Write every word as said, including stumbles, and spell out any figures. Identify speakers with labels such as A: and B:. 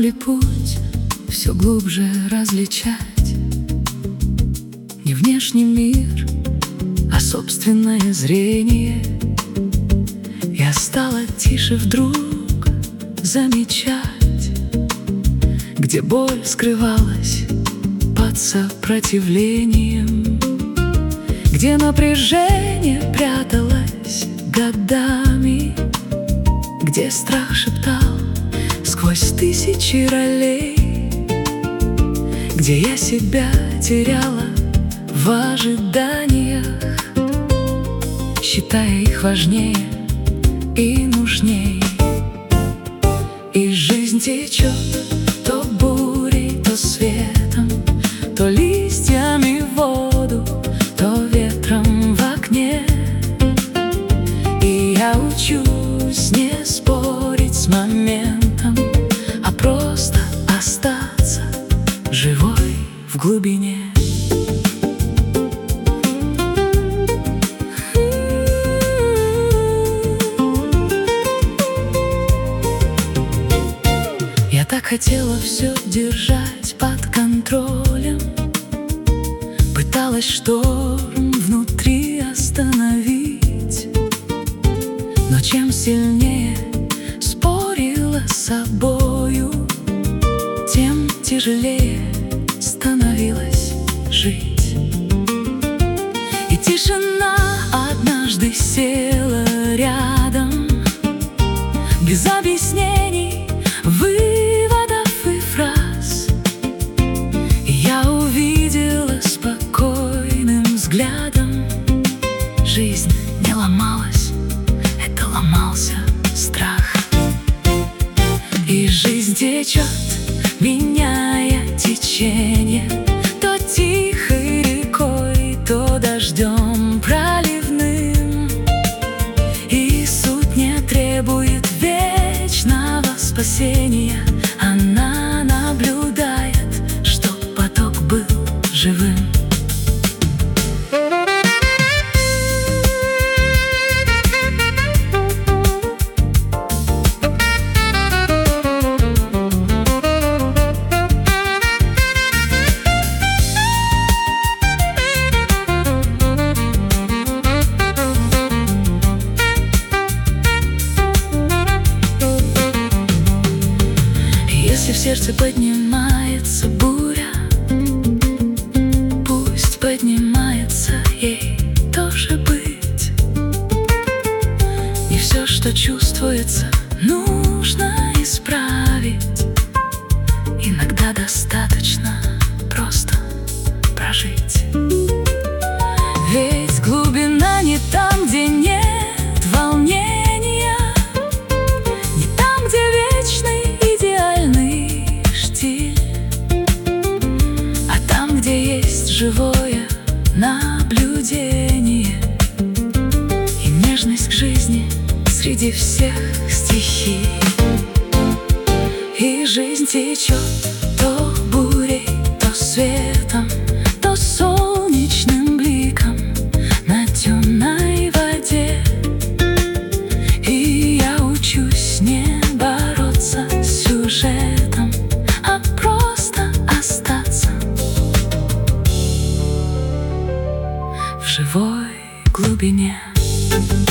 A: ли путь все глубже различать не внешний мир, а собственное зрение? Я стала тише вдруг замечать, где боль скрывалась под сопротивлением, где напряжение пряталось годами, где страх шептал сквозь тысячи ролей, где я себя теряла в ожиданиях, считая их важнее и нужней. И жизнь течет то бурей, то светом, то листьями в воду, то ветром в окне. И я учусь не спорить с моментом, а просто остаться живой в глубине. Я так хотела все держать под контролем, пыталась шторм внутри остановить, но чем сильнее спорила с собою, тем тяжелее становилось жить. И тишина однажды села рядом, без объяснений, выводов и фраз. И я увидела спокойным взглядом: жизнь не ломалась, это ломался страх. И жизнь течет, меняя течение, то тихой рекой, то дождем проливным. И суть не требует вечного спасения, она наблюдает, чтоб поток был живым. Если в сердце поднимается буря, пусть поднимается, ей тоже быть. Не все, что чувствуется, нужно исправить. Иногда достаточно просто прожить. Ведь глубина не там, где нет волнения, не там, где вечный а там, где есть живое наблюдение и нежность к жизни среди всех стихий. И жизнь течет то бурей, то светом, то солнечным бликом на темной воде. И я учусь не бороться с сюжетом, а просто остаться в живой глубине.